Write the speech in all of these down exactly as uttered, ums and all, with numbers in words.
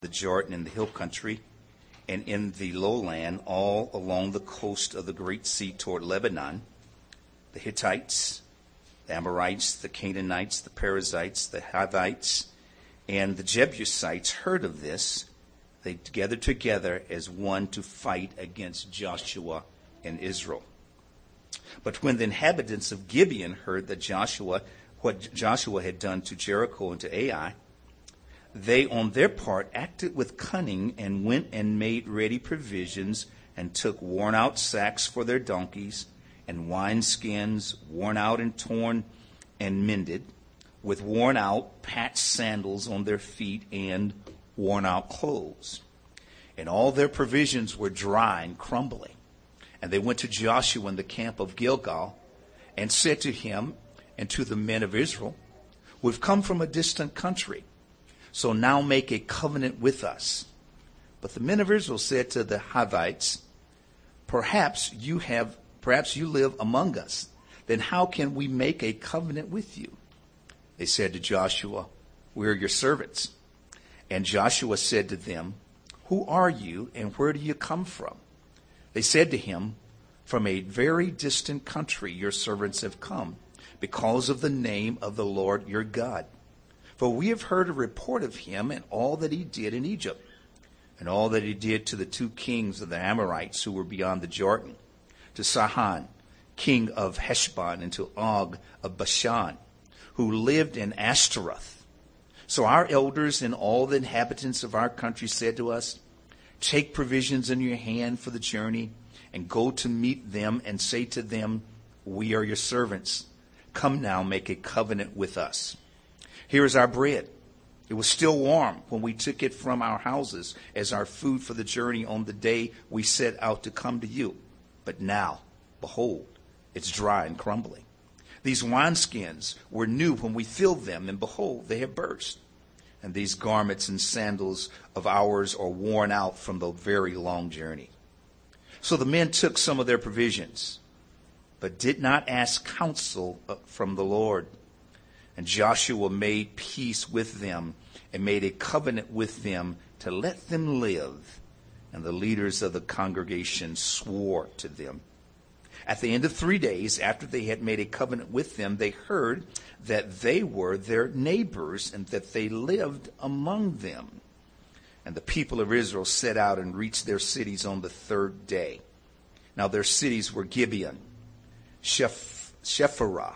the Jordan in the hill country, and in the lowland all along the coast of the Great Sea toward Lebanon, the Hittites, the Amorites, the Canaanites, the Perizzites, the Hivites, and the Jebusites heard of this. They gathered together as one to fight against Joshua and Israel. But when the inhabitants of Gibeon heard that Joshua, what Joshua had done to Jericho and to Ai, they on their part acted with cunning and went and made ready provisions and took worn out sacks for their donkeys and wineskins, worn out and torn and mended, with worn out patched sandals on their feet and worn out clothes. And all their provisions were dry and crumbling. And they went to Joshua in the camp of Gilgal and said to him and to the men of Israel, "We've come from a distant country, so now make a covenant with us." But the men of Israel said to the Hivites, Perhaps you have, perhaps you live among us. Then how can we make a covenant with you? They said to Joshua, "We are your servants." And Joshua said to them, "Who are you and where do you come from?" They said to him, "From a very distant country your servants have come, because of the name of the Lord your God. For we have heard a report of him and all that he did in Egypt, and all that he did to the two kings of the Amorites who were beyond the Jordan, to Sihon, king of Heshbon, and to Og of Bashan, who lived in Ashtaroth. So our elders and all the inhabitants of our country said to us, 'Take provisions in your hand for the journey, and go to meet them, and say to them, We are your servants. Come now, make a covenant with us. Here is our bread. It was still warm when we took it from our houses as our food for the journey on the day we set out to come to you. But now, behold, it's dry and crumbling. These wineskins were new when we filled them, and behold, they have burst. And these garments and sandals of ours are worn out from the very long journey.' So the men took some of their provisions, but did not ask counsel from the Lord. And Joshua made peace with them and made a covenant with them to let them live. And the leaders of the congregation swore to them. At the end of three days, after they had made a covenant with them, they heard that they were their neighbors and that they lived among them. And the people of Israel set out and reached their cities on the third day. Now their cities were Gibeon, Sheph- Shephirah,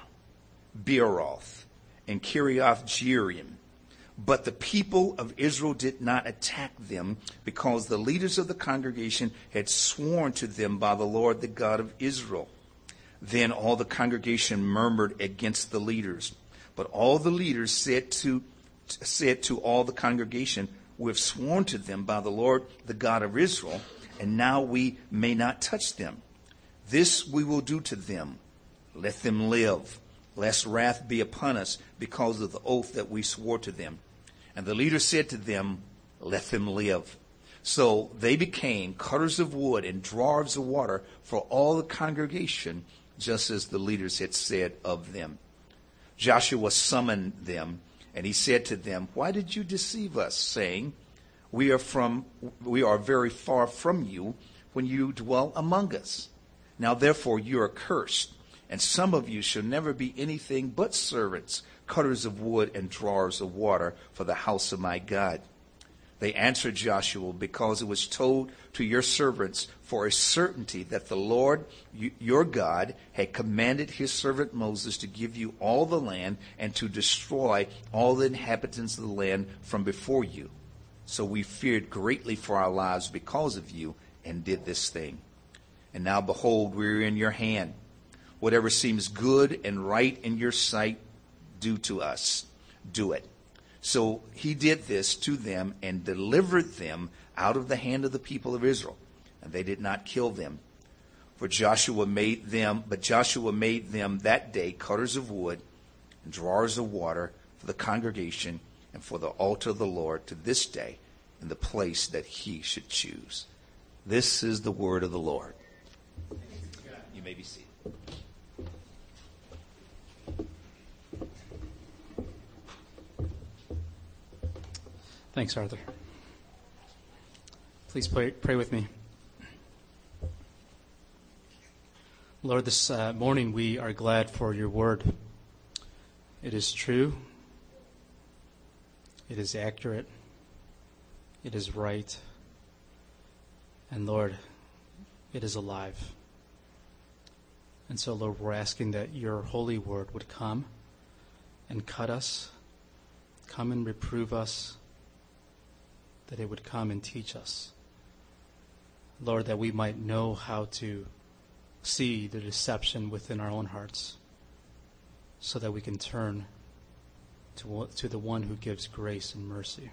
Beeroth, and Kiriath Jearim. But the people of Israel did not attack them, because the leaders of the congregation had sworn to them by the Lord, the God of Israel. Then all the congregation murmured against the leaders. But all the leaders said to, said to all the congregation, "We have sworn to them by the Lord, the God of Israel, and now we may not touch them. This we will do to them. Let them live, lest wrath be upon us because of the oath that we swore to them." And the leader said to them, "Let them live." So they became cutters of wood and drawers of water for all the congregation, just as the leaders had said of them. Joshua summoned them, and he said to them, "Why did you deceive us, saying, we are from we are very far from you, when you dwell among us? Now therefore you are cursed, and some of you shall never be anything but servants, cutters of wood and drawers of water for the house of my God." They answered Joshua, "Because it was told to your servants for a certainty that the Lord your God had commanded his servant Moses to give you all the land and to destroy all the inhabitants of the land from before you. So we feared greatly for our lives because of you and did this thing. And now behold, we are in your hand. Whatever seems good and right in your sight, do to us. Do it." So he did this to them and delivered them out of the hand of the people of Israel, and they did not kill them. For Joshua made them, but Joshua made them that day cutters of wood and drawers of water for the congregation and for the altar of the Lord to this day in the place that he should choose. This is the word of the Lord. You may be seated. Thanks, Arthur. Please pray, pray with me. Lord, this uh, morning we are glad for your word. It is true. It is accurate. It is right. And Lord, it is alive. And so, Lord, we're asking that your holy word would come and cut us, come and reprove us, that it would come and teach us. Lord, that we might know how to see the deception within our own hearts so that we can turn to, to the one who gives grace and mercy.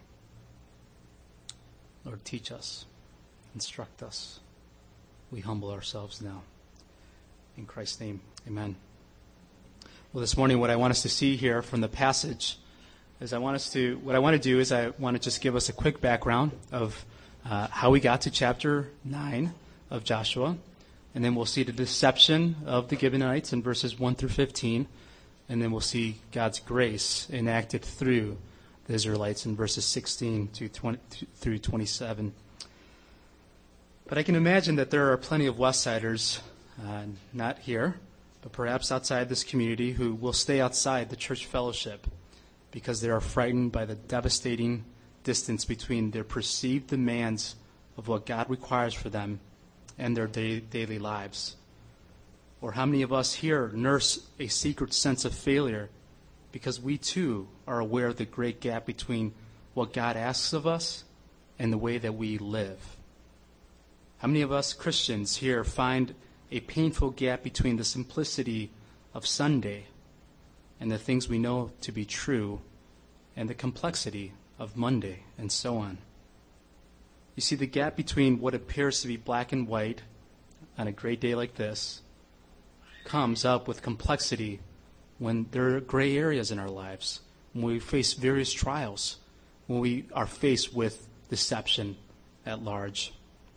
Lord, teach us, instruct us. We humble ourselves now. In Christ's name, amen. Well, this morning what I want us to see here from the passage is I want us to, what I want to do is I want to just give us a quick background of uh, how we got to chapter nine of Joshua. And then we'll see the deception of the Gibeonites in verses one through fifteen. And then we'll see God's grace enacted through the Israelites in verses sixteen to twenty through twenty-seven. But I can imagine that there are plenty of Westsiders, uh, not here, but perhaps outside this community, who will stay outside the church fellowship because they are frightened by the devastating distance between their perceived demands of what God requires for them and their day, daily lives. Or how many of us here nurse a secret sense of failure because we too are aware of the great gap between what God asks of us and the way that we live? How many of us Christians here find a painful gap between the simplicity of Sunday and the things we know to be true and the complexity of Monday and so on? You see, the gap between what appears to be black and white on a great day like this comes up with complexity when there are gray areas in our lives, when we face various trials, when we are faced with deception at large.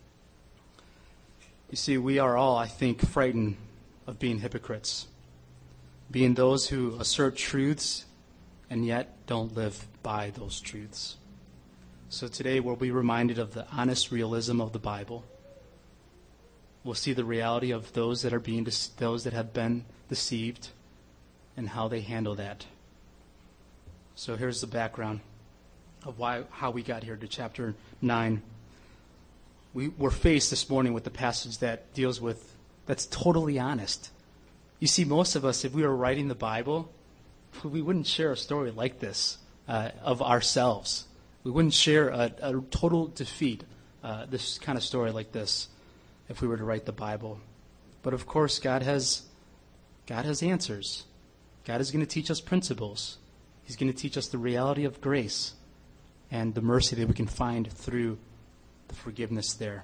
You see, we are all, I think, frightened of being hypocrites, being those who assert truths and yet don't live by those truths. So today we'll be reminded of the honest realism of the Bible. We'll see the reality of those that are being de- those that have been deceived and how they handle that. So here's the background of why how we got here to chapter nine. We were faced this morning with the passage that deals with, that's totally honest. You see, most of us, if we were writing the Bible, we wouldn't share a story like this uh, of ourselves. We wouldn't share a, a total defeat, uh, this kind of story like this, if we were to write the Bible. But of course, God has, God has answers. God is going to teach us principles. He's going to teach us the reality of grace and the mercy that we can find through the forgiveness there.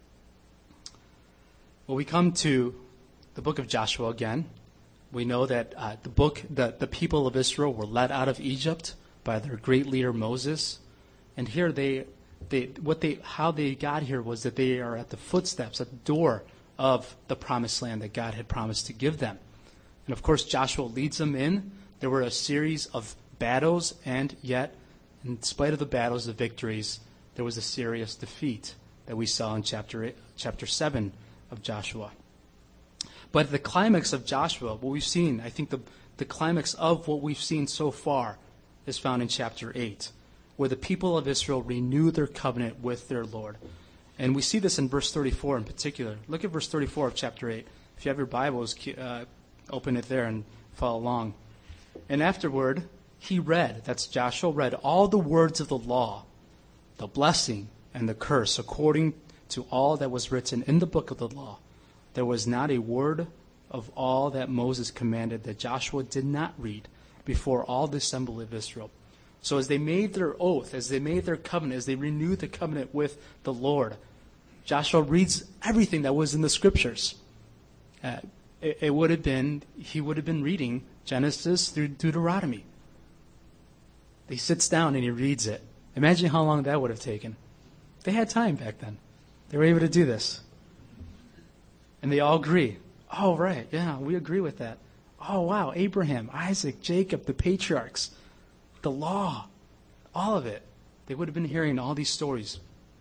Well, we come to the book of Joshua again. We know that uh, the book, the, the people of Israel were led out of Egypt by their great leader Moses. And here they, they, what they, how they got here was that they are at the footsteps, at the door of the promised land that God had promised to give them. And of course, Joshua leads them in. There were a series of battles, and yet, in spite of the battles, the victories, there was a serious defeat that we saw in chapter eight, chapter seven of Joshua. But the climax of Joshua, what we've seen, I think the, the climax of what we've seen so far is found in chapter eight, where the people of Israel renew their covenant with their Lord. And we see this in verse thirty-four in particular. Look at verse thirty-four of chapter eight. If you have your Bibles, uh, open it there and follow along. And afterward, he read, that's Joshua, read all the words of the law, the blessing and the curse, according to all that was written in the book of the law. There was not a word of all that Moses commanded that Joshua did not read before all the assembly of Israel. So as they made their oath, as they made their covenant, as they renewed the covenant with the Lord, Joshua reads everything that was in the scriptures. Uh, it, it would have been, he would have been reading Genesis through Deuteronomy. He sits down and he reads it. Imagine how long that would have taken. They had time back then. They were able to do this. And they all agree. Oh, right, yeah, we agree with that. Oh, wow, Abraham, Isaac, Jacob, the patriarchs, the law, all of it. They would have been hearing all these stories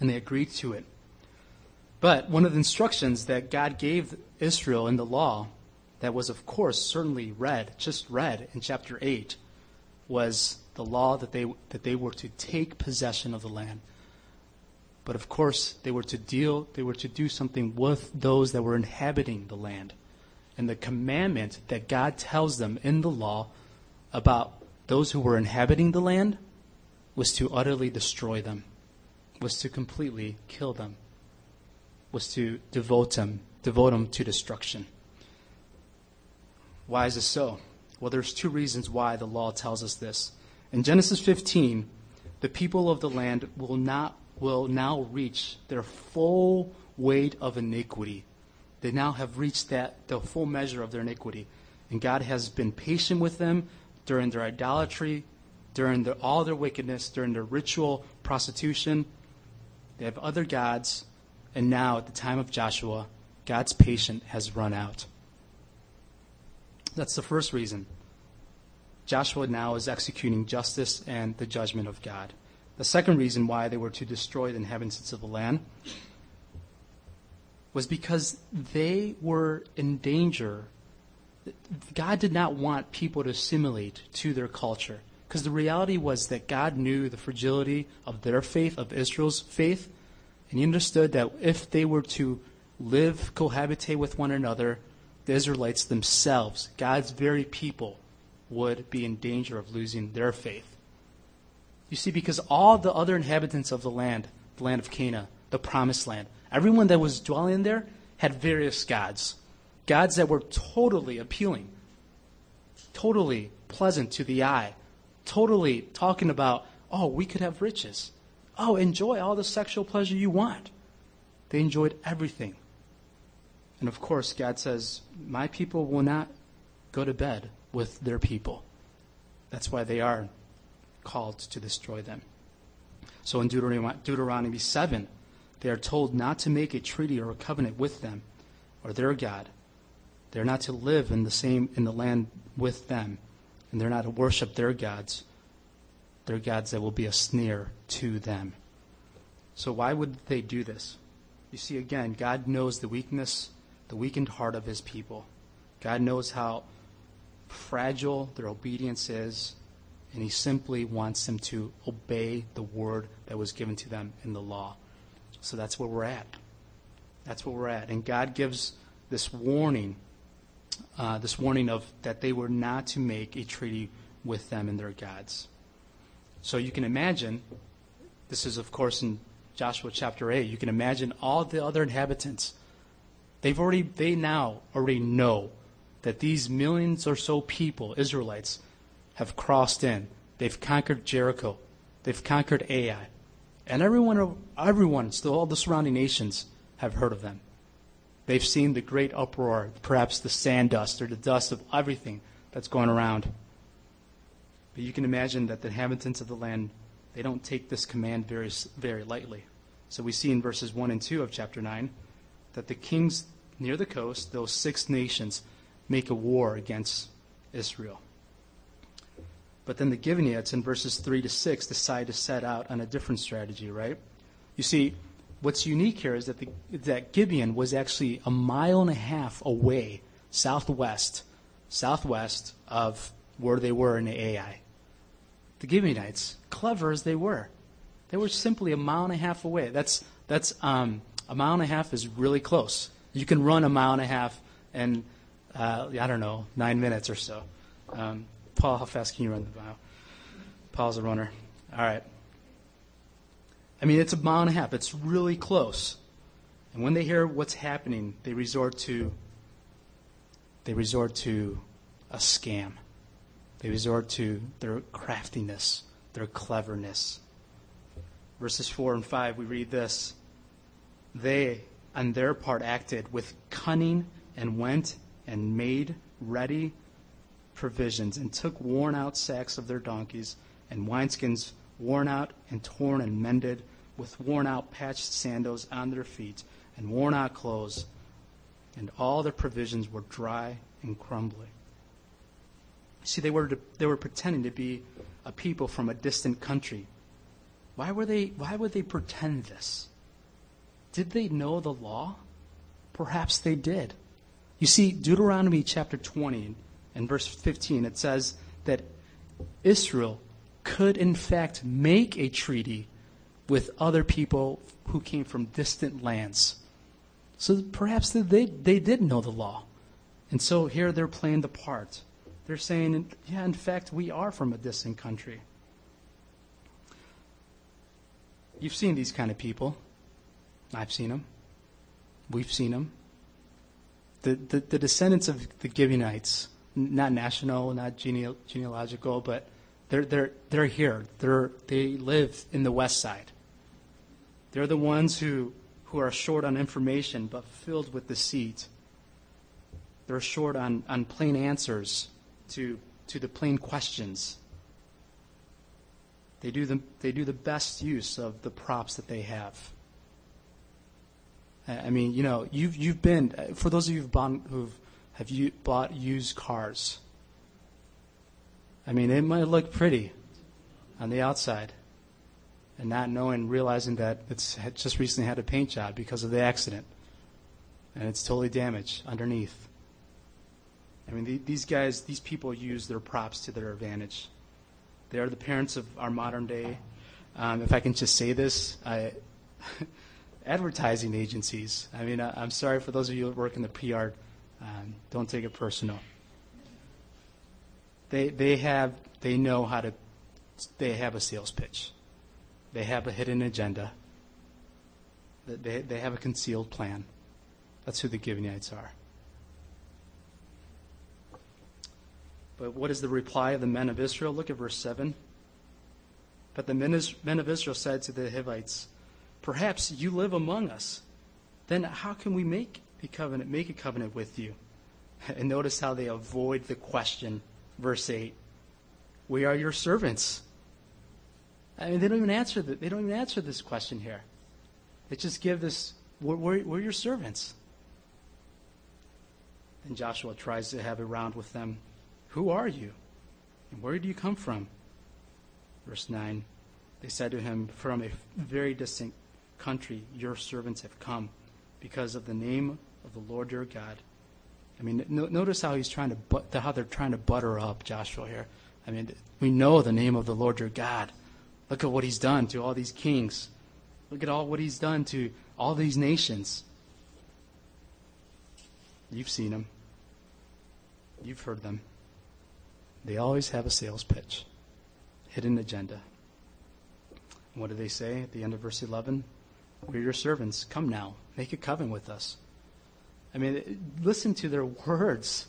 and they agreed to it. But one of the instructions that God gave Israel in the law, that was, of course, certainly read, just read in chapter eight, was the law that they that they were to take possession of the land. But of course, they were to deal, they were to do something with those that were inhabiting the land. And the commandment that God tells them in the law about those who were inhabiting the land was to utterly destroy them, was to completely kill them, was to devote them, devote them to destruction. Why is this so? Well, there's two reasons why the law tells us this. In Genesis fifteen, the people of the land will not will now reach their full weight of iniquity. They now have reached that the full measure of their iniquity. And God has been patient with them during their idolatry, during their, all their wickedness, during their ritual prostitution. They have other gods. And now, at the time of Joshua, God's patience has run out. That's the first reason. Joshua now is executing justice and the judgment of God. The second reason why they were to destroy the inhabitants of the land was because they were in danger. God did not want people to assimilate to their culture, because the reality was that God knew the fragility of their faith, of Israel's faith, and he understood that if they were to live, cohabitate with one another, the Israelites themselves, God's very people, would be in danger of losing their faith. You see, because all the other inhabitants of the land, the land of Canaan, the promised land, everyone that was dwelling there had various gods. Gods that were totally appealing, totally pleasant to the eye, totally talking about, oh, we could have riches. Oh, enjoy all the sexual pleasure you want. They enjoyed everything. And of course, God says, my people will not go to bed with their people. That's why they are called to destroy them. So in Deuteronomy, Deuteronomy seven, they are told not to make a treaty or a covenant with them or their God. They're not to live in the same in the land with them, and they're not to worship their gods, their gods that will be a snare to them. So why would they do this? You see, again, God knows the weakness, the weakened heart of his people. God knows how fragile their obedience is, and he simply wants them to obey the word that was given to them in the law. So that's where we're at. That's where we're at. And God gives this warning, uh, this warning of that they were not to make a treaty with them and their gods. So you can imagine, this is of course in Joshua chapter eight, you can imagine all the other inhabitants. They've already, they now already know that these millions or so people, Israelites, have crossed in. They've conquered Jericho. They've conquered Ai. And everyone, everyone, still all the surrounding nations have heard of them. They've seen the great uproar, perhaps the sand dust or the dust of everything that's going around. But you can imagine that the inhabitants of the land, they don't take this command very, very lightly. So we see in verses one and two of chapter nine that the kings near the coast, those six nations, make a war against Israel. But then the Gibeonites in verses three to six decide to set out on a different strategy, right? You see, what's unique here is that the, that Gibeon was actually a mile and a half away, southwest, southwest of where they were in Ai. The Gibeonites, clever as they were, they were simply a mile and a half away. That's that's um, a mile and a half is really close. You can run a mile and a half in, uh, I don't know, nine minutes or so. Um, Paul, how fast can you run the mile? Paul's a runner. All right. I mean, it's a mile and a half. It's really close. And when they hear what's happening, they resort to they resort to a scam. They resort to their craftiness, their cleverness. Verses four and five, we read this. They, on their part, acted with cunning and went and made ready provisions and took worn-out sacks of their donkeys and wineskins worn out and torn and mended with worn-out patched sandals on their feet and worn-out clothes, and all their provisions were dry and crumbly. See, they were they were pretending to be a people from a distant country. Why were they? Why would they pretend this? did they know the law? Perhaps they did. You see, Deuteronomy chapter twenty and verse fifteen, it says that Israel could in fact make a treaty with other people who came from distant lands. So perhaps they, they did know the law. And so here they're playing the part. They're saying, yeah, in fact, we are from a distant country. You've seen these kind of people. I've seen them. We've seen them. The, the, the descendants of the Gibeonites, not national, not genea- genealogical, but they're, they're, they're here. They're, they live in the west side. They're the ones who, who are short on information but filled with deceit. They're short on, on plain answers to, to the plain questions. They do the, they do the best use of the props that they have. I mean, you know, you've you've been, for those of you who've bought, who've have you bought used cars. I mean, it might look pretty on the outside, and not knowing, realizing that it's had just recently had a paint job because of the accident, and it's totally damaged underneath. I mean, the, these guys, these people use their props to their advantage. They are the parents of our modern day. Um, if I can just say this, I. Advertising agencies. I mean, I, I'm sorry for those of you that work in the P R. Um, don't take it personal. They they have they know how to. They have a sales pitch. They have a hidden agenda. They they have a concealed plan. That's who the Gibeonites are. But what is the reply of the men of Israel? Look at verse seven. But the men, is, men of Israel said to the Hivites, perhaps you live among us. Then how can we make a covenant, make a covenant with you? And notice how they avoid the question. Verse eight. We are your servants. I mean, they don't even answer the, they don't even answer this question here. They just give this, we're, we're, we're your servants. And Joshua tries to have a round with them. Who are you? And where do you come from? Verse nine. They said to him, from a very distant country, your servants have come because of the name of the Lord your God. I mean, no, notice how he's trying to, but, how they're trying to butter up Joshua here. I mean, we know the name of the Lord your God. Look at what he's done to all these kings. Look at all what he's done to all these nations. You've seen them. You've heard them. They always have a sales pitch, hidden agenda. What do they say at the end of verse eleven? We're your servants. Come now, make a covenant with us. I mean, listen to their words.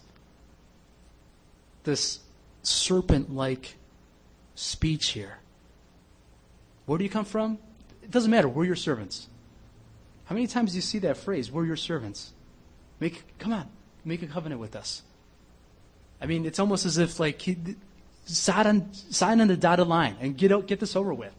This serpent-like speech here. Where do you come from? It doesn't matter. We're your servants. How many times do you see that phrase? We're your servants. Make, come on, make a covenant with us. I mean, it's almost as if like he, sign on, sign on the dotted line and get out, get this over with.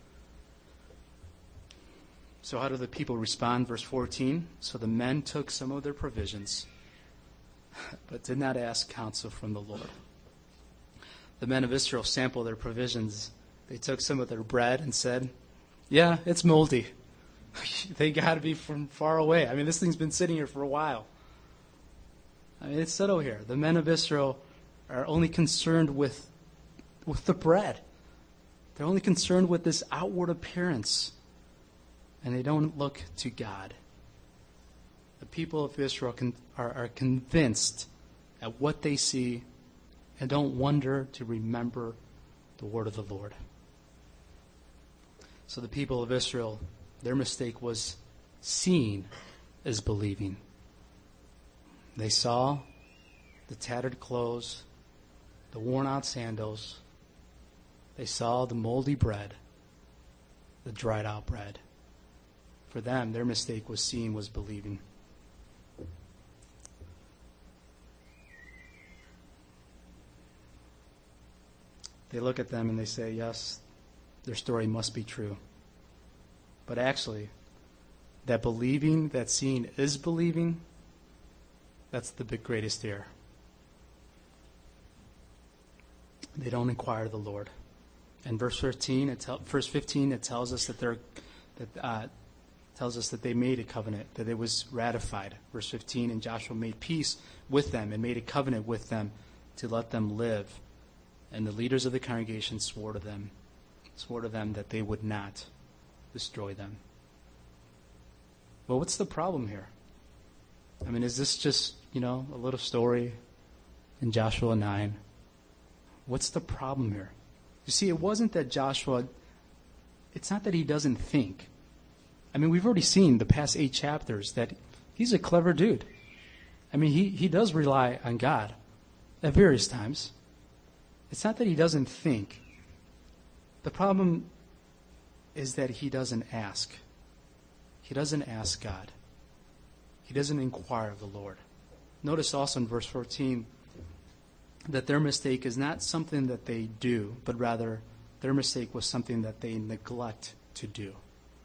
So how do the people respond? Verse fourteen. So the men took some of their provisions, but did not ask counsel from the Lord. The men of Israel sampled their provisions. They took some of their bread and said, yeah, it's moldy. They got to be from far away. I mean, this thing's been sitting here for a while. I mean, it's subtle here. The men of Israel are only concerned with, with the bread. They're only concerned with this outward appearance. And they don't look to God. The people of Israel can, are, are convinced at what they see and don't wonder to remember the word of the Lord. So the people of Israel, their mistake was seeing as believing. They saw the tattered clothes, the worn out sandals. They saw the moldy bread, the dried out bread. For them, their mistake was seeing was believing. They look at them and they say, yes, their story must be true. But actually, that believing, that seeing is believing, that's the big greatest error. They don't inquire the Lord. In verse fifteen, it tell, verse fifteen, it tells us that they're that uh, tells us that they made a covenant, that it was ratified. Verse fifteen, and Joshua made peace with them and made a covenant with them to let them live. And the leaders of the congregation swore to them, swore to them that they would not destroy them. Well, what's the problem here? I mean, is this just, you know, a little story in Joshua nine? What's the problem here? You see, it wasn't that Joshua, it's not that he doesn't think. I mean, we've already seen the past eight chapters that he's a clever dude. I mean, he, he does rely on God at various times. It's not that he doesn't think. The problem is that he doesn't ask. He doesn't ask God. He doesn't inquire of the Lord. Notice also in verse fourteen that their mistake is not something that they do, but rather their mistake was something that they neglect to do.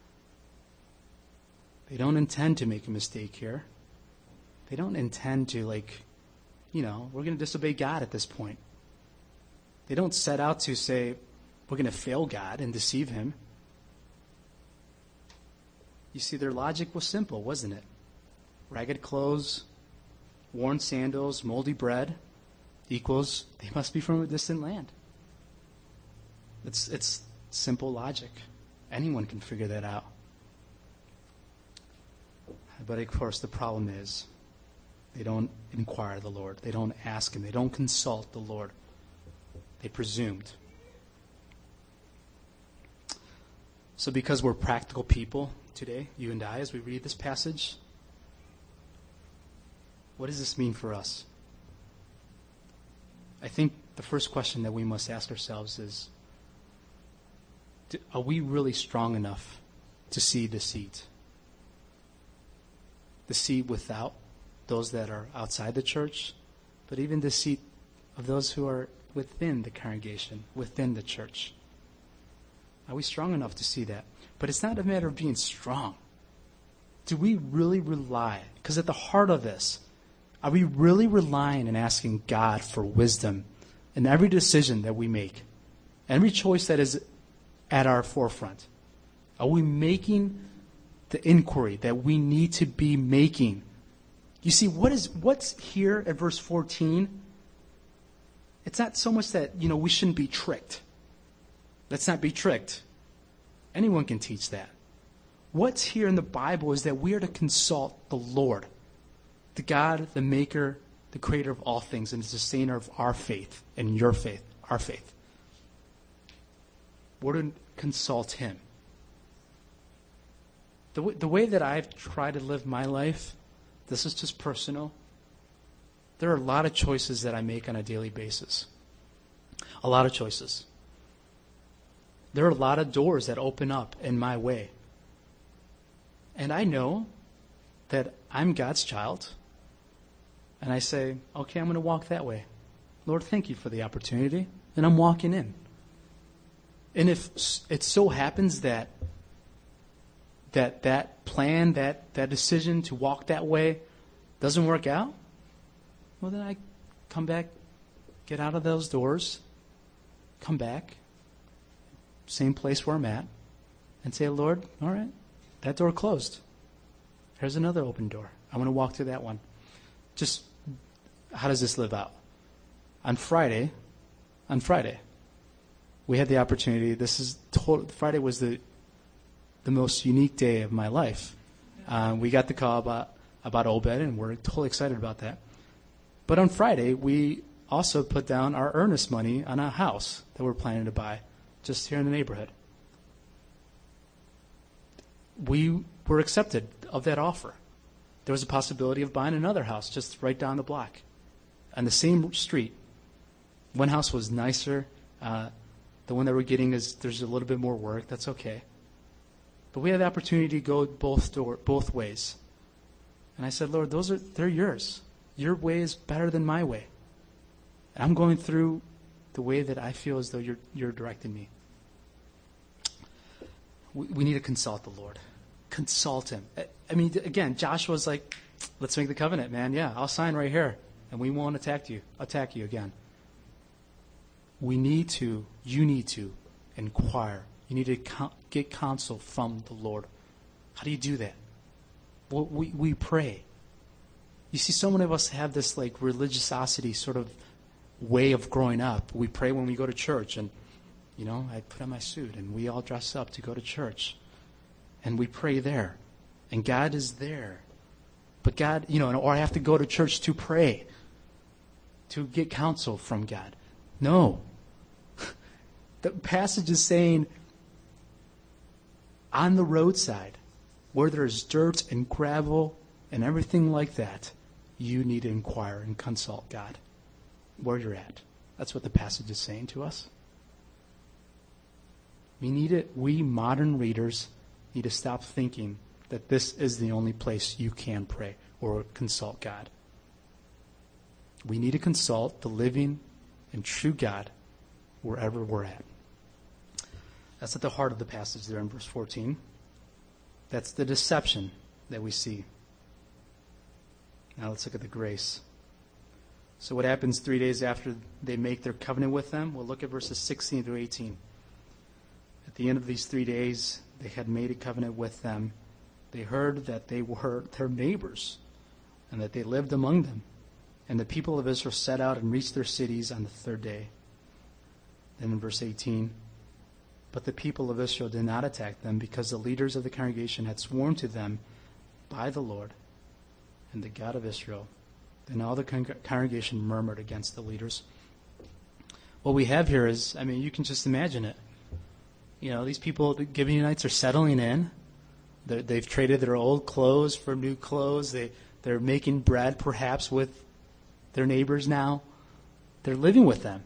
They don't intend to make a mistake here. They don't intend to, like, you know, we're going to disobey God at this point. They don't set out to say, we're going to fail God and deceive him. You see, their logic was simple, wasn't it? Ragged clothes, worn sandals, moldy bread equals they must be from a distant land. It's, it's simple logic. Anyone can figure that out. But of course, the problem is they don't inquire of the Lord. They don't ask him. They don't consult the Lord. They presumed. So because we're practical people today, you and I, as we read this passage, what does this mean for us? I think the first question that we must ask ourselves is, are we really strong enough to see deceit? Deceit without those that are outside the church, but even deceit of those who are within the congregation, within the church. Are we strong enough to see that? But it's not a matter of being strong. Do we really rely? Because at the heart of this, are we really relying and asking God for wisdom in every decision that we make? Every choice that is at our forefront? Are we making the inquiry that we need to be making? You see, what is what's here at verse fourteen? It's not so much that, you know, we shouldn't be tricked. Let's not be tricked. Anyone can teach that. What's here in the Bible is that we are to consult the Lord, the God, the maker, the creator of all things, and the sustainer of our faith and your faith, our faith. We're to consult him. The way, the way that I've tried to live my life, this is just personal. There are a lot of choices that I make on a daily basis. A lot of choices. There are a lot of doors that open up in my way. And I know that I'm God's child. And I say, okay, I'm going to walk that way. Lord, thank you for the opportunity. And I'm walking in. And if it so happens that that that plan, that, that decision to walk that way doesn't work out, well, then I come back, get out of those doors, come back, same place where I'm at, and say, Lord, all right, that door closed. Here's another open door. I'm going to walk through that one. Just, how does this live out? On Friday, on Friday, we had the opportunity. This is total, Friday was the the most unique day of my life. Uh, we got the call about about Obed, and we're totally excited about that. But on Friday, we also put down our earnest money on a house that we're planning to buy just here in the neighborhood. We were accepted of that offer. There was a possibility of buying another house just right down the block on the same street. One house was nicer. Uh, the one that we're getting is there's a little bit more work. That's okay. But we had the opportunity to go both door, both ways. And I said, Lord, those are they're yours. Your way is better than my way. And I'm going through the way that I feel as though you're you're directing me. We, we need to consult the Lord. Consult him. I, I mean, again, Joshua's like, let's make the covenant, man. Yeah, I'll sign right here. And we won't attack you, attack you again. We need to, you need to inquire. You need to get counsel from the Lord. How do you do that? Well, we, we pray. You see, so many of us have this like religiosity sort of way of growing up. We pray when we go to church, and, you know, I put on my suit, and we all dress up to go to church. And we pray there. And God is there. But God, you know, or I have to go to church to pray, to get counsel from God. No. The passage is saying, on the roadside, where there's dirt and gravel and everything like that, you need to inquire and consult God where you're at. That's what the passage is saying to us. We need it. We modern readers need to stop thinking that this is the only place you can pray or consult God. We need to consult the living and true God wherever we're at. That's at the heart of the passage there in verse fourteen. That's the deception that we see. Now let's look at the grace. So what happens three days after they make their covenant with them? We'll look at verses sixteen through eighteen. At the end of these three days, they had made a covenant with them. They heard that they were their neighbors and that they lived among them. And the people of Israel set out and reached their cities on the third day. Then in verse eighteen, but the people of Israel did not attack them because the leaders of the congregation had sworn to them by the Lord and the God of Israel. Then all the con- congregation murmured against the leaders. What we have here is, I mean, you can just imagine it. You know, these people, the Gibeonites, are settling in. They're, they've traded their old clothes for new clothes. They, they're making bread, perhaps, with their neighbors now. They're living with them.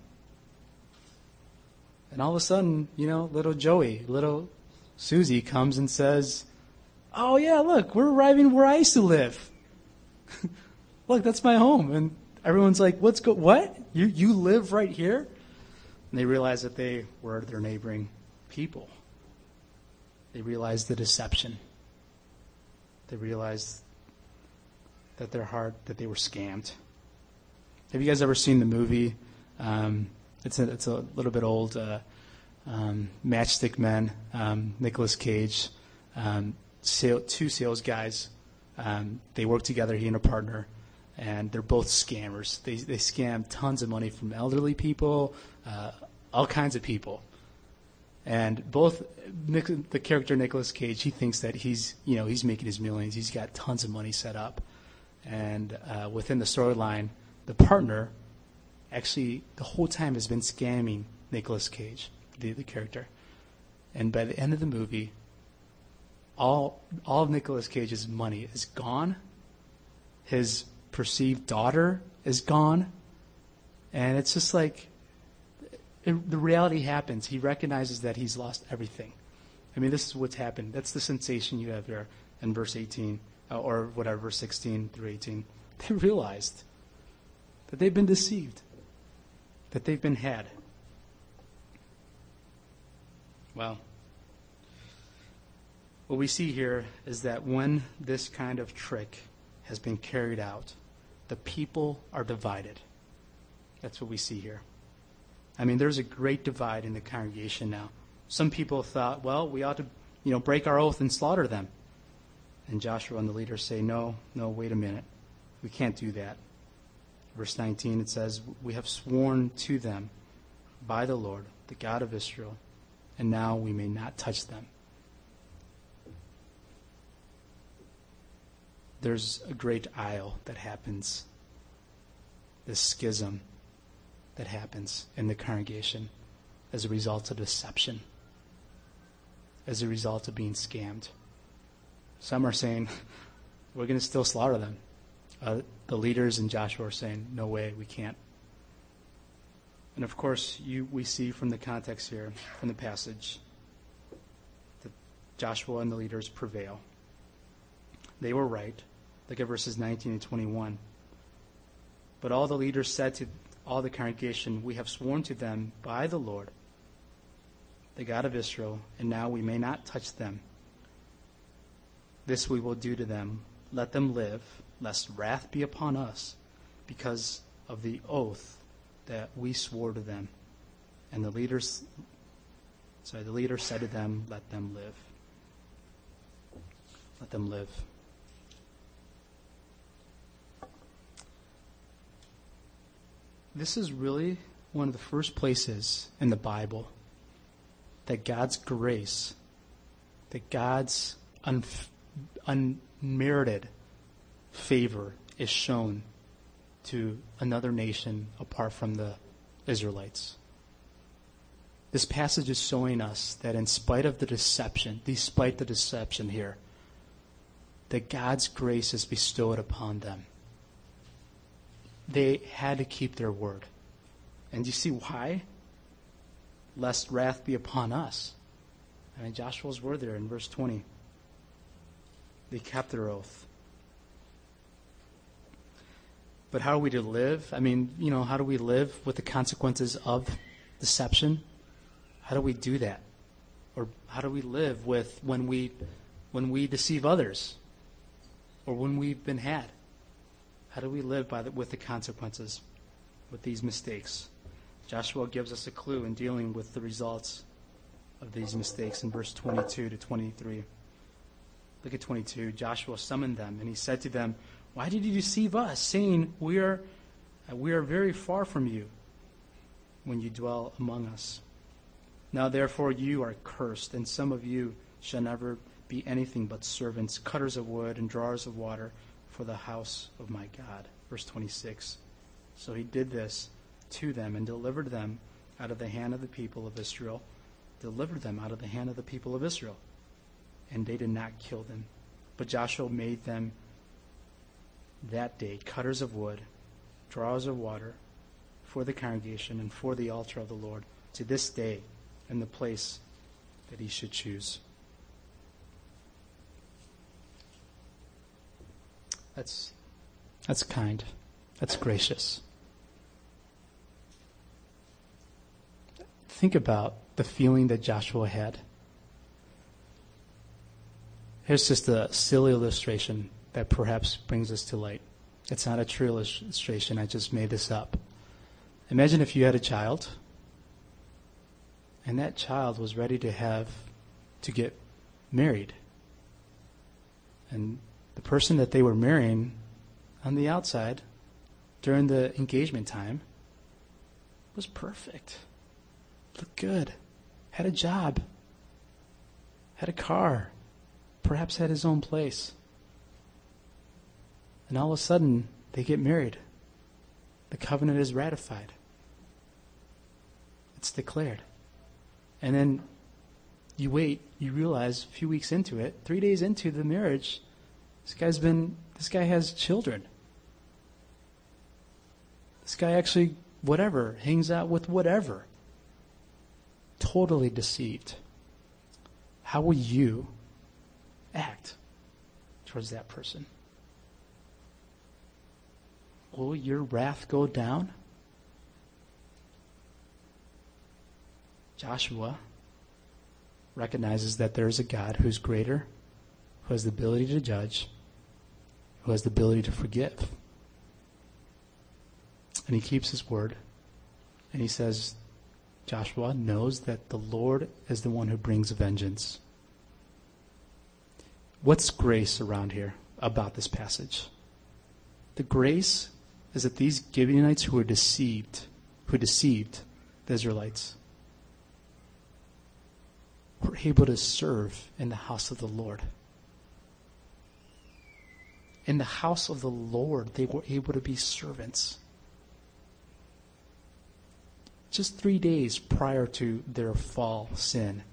And all of a sudden, you know, little Joey, little Susie comes and says, oh, yeah, look, we're arriving where I used to live. Look, that's my home. And everyone's like, what's go? What? You, you live right here? And they realize that they were their neighboring people. They realized the deception. They realized that their heart, that they were scammed. Have you guys ever seen the movie? Um, it's, a, it's a little bit old. Uh, um, Matchstick Men, um, Nicolas Cage, um, sale, two sales guys. Um, they work together, he and a partner, and they're both scammers. They, they scam tons of money from elderly people, uh, all kinds of people. And both Nick, the character Nicolas Cage, he thinks that he's, you know, he's making his millions. He's got tons of money set up. And uh, within the storyline, the partner actually the whole time has been scamming Nicolas Cage, the, the character. And by the end of the movie, all all of Nicolas Cage's money is gone. His perceived daughter is gone. And it's just like, it, the reality happens. He recognizes that he's lost everything. I mean, this is what's happened. That's the sensation you have here in verse eighteen, uh, or whatever, verse sixteen through eighteen. They realized that they've been deceived, that they've been had. Well, what we see here is that when this kind of trick has been carried out, the people are divided. That's what we see here. I mean, there's a great divide in the congregation now. Some people thought, well, we ought to, you know, break our oath and slaughter them. And Joshua and the leaders say, no, no, wait a minute. We can't do that. Verse nineteen, it says, we have sworn to them by the Lord, the God of Israel, and now we may not touch them. There's a great aisle that happens, this schism that happens in the congregation as a result of deception, as a result of being scammed. Some are saying, we're going to still slaughter them. Uh, the leaders and Joshua are saying, no way, we can't. And of course, you, we see from the context here, from the passage, that Joshua and the leaders prevail. They were right. Look at verses nineteen and twenty-one. But all the leaders said to all the congregation, we have sworn to them by the Lord, the God of Israel, and now we may not touch them. This we will do to them. Let them live, lest wrath be upon us, because of the oath that we swore to them. And the leaders, sorry, the leader said to them, let them live. let them live. This is really one of the first places in the Bible that God's grace, that God's un- unmerited favor is shown to another nation apart from the Israelites. This passage is showing us that in spite of the deception, despite the deception here, that God's grace is bestowed upon them. They had to keep their word. And do you see why? Lest wrath be upon us. I mean, Joshua's word there in verse twenty. They kept their oath. But how are we to live? I mean, you know, how do we live with the consequences of deception? How do we do that? Or how do we live with when we when we deceive others? Or when we've been had? How do we live by the, with the consequences, with these mistakes? Joshua gives us a clue in dealing with the results of these mistakes in verse twenty-two to twenty-three. Look at twenty-two. Joshua summoned them, and he said to them, "Why did you deceive us, saying, we are, uh, we are very far from you when you dwell among us? Now therefore you are cursed, and some of you shall never be anything but servants, cutters of wood and drawers of water for the house of my God." Verse twenty-six. So he did this to them and delivered them out of the hand of the people of Israel, delivered them out of the hand of the people of Israel. And they did not kill them. But Joshua made them that day cutters of wood, drawers of water for the congregation and for the altar of the Lord to this day in the place that he should choose. That's that's kind. That's gracious. Think about the feeling that Joshua had. Here's just a silly illustration that perhaps brings us to light. It's not a true illustration. I just made this up. Imagine if you had a child, and that child was ready to have to get married. And the person that they were marrying on the outside during the engagement time was perfect. Looked good. Had a job. Had a car. Perhaps had his own place. And all of a sudden, they get married. The covenant is ratified. It's declared. And then you wait, you realize a few weeks into it, three days into the marriage, this guy's been, this guy has children. This guy actually, whatever, hangs out with whatever. Totally deceived. How will you act towards that person? Will your wrath go down? Joshua recognizes that there is a God who's greater, who has the ability to judge, who has the ability to forgive. And he keeps his word. And he says, Joshua knows that the Lord is the one who brings vengeance. What's grace around here about this passage? The grace is that these Gibeonites who were deceived, who deceived the Israelites, were able to serve in the house of the Lord. In the house of the Lord, they were able to be servants. Just three days prior to their fall sin,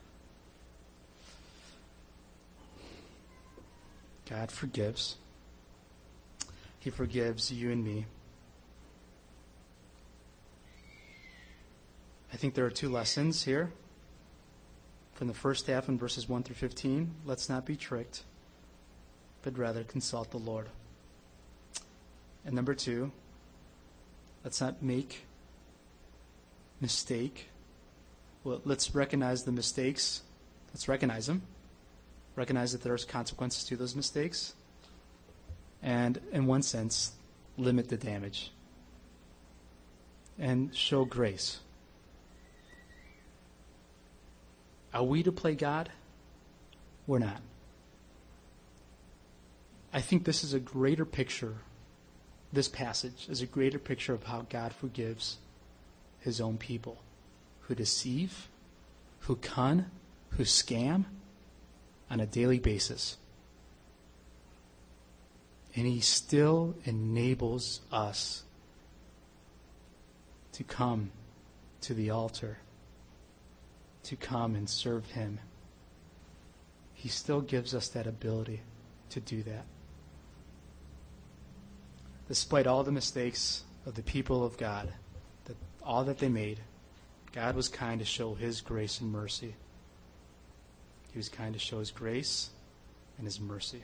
God forgives. He forgives you and me. I think there are two lessons here from the first half in verses one through fifteen. Let's not be tricked, but rather consult the Lord. And number two, let's not make mistake. Well, let's recognize the mistakes. Let's recognize them. Recognize that there's consequences to those mistakes. And in one sense, limit the damage. And show grace. Are we to play God? We're not. I think this is a greater picture, this passage is a greater picture of how God forgives his own people who deceive, who con, who scam on a daily basis. And he still enables us to come to the altar, to come and serve him. He still gives us that ability to do that. Despite all the mistakes of the people of God, that all that they made, God was kind to show his grace and mercy. He was kind to show his grace and his mercy.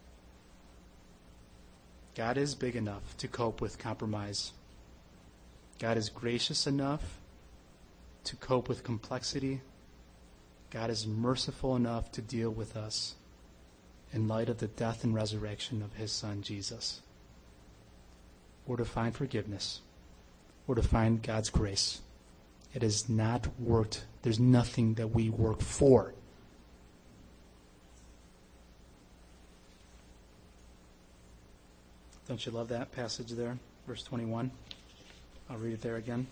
God is big enough to cope with compromise. God is gracious enough to cope with complexity. God is merciful enough to deal with us in light of the death and resurrection of his Son, Jesus. Or to find forgiveness, or to find God's grace. It is not worked. There's nothing that we work for. Don't you love that passage there? Verse twenty-one. I'll read it there again.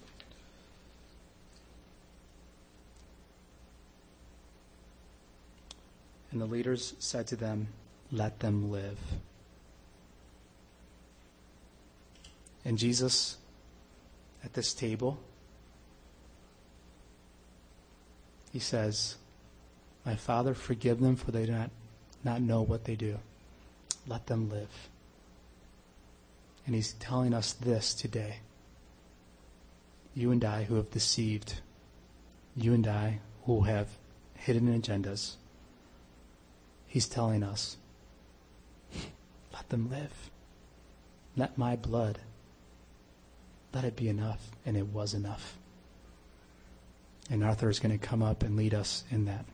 And the leaders said to them, "Let them live." And Jesus, at this table, he says, "My Father, forgive them, for they do not, not know what they do. Let them live." And he's telling us this today. You and I who have deceived, you and I who have hidden agendas, he's telling us, let them live. Let my blood, let it be enough. And it was enough. And Arthur is going to come up and lead us in that.